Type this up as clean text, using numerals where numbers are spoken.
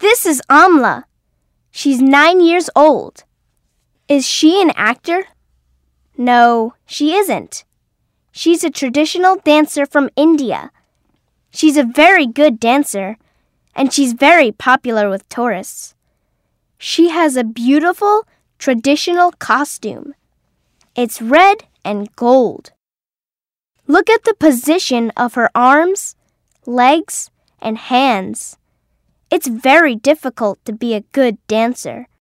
This is Amla. She's 9 years old. Is she an actor? No, she isn't. She's a traditional dancer from India. She's a very good dancer, and she's very popular with tourists. She has a beautiful traditional costume. It's red and gold. Look at the position of her arms, legs, and hands. It's very difficult to be a good dancer.